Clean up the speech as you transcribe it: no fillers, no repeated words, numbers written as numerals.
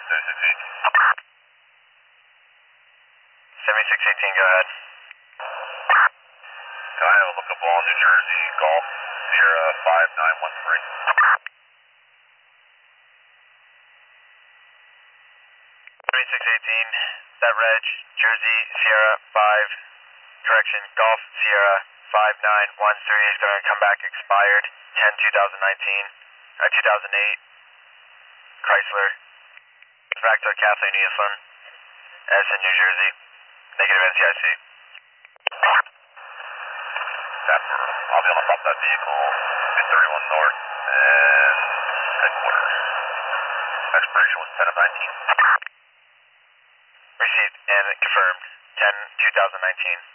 7618, go ahead. I have a lookable on New Jersey, Golf, Sierra 5913. 7618, that reg, Jersey, Sierra 5, correction, Golf, Sierra 5913 is going to come back expired 10-2019, 2008, Chrysler, back to Kathleen Eastland, Edison, New Jersey, negative NCIC. I'll be on the top of that vehicle, 31 North, and headquarters. Expiration was 10 of 19. Received and confirmed, 10-2019.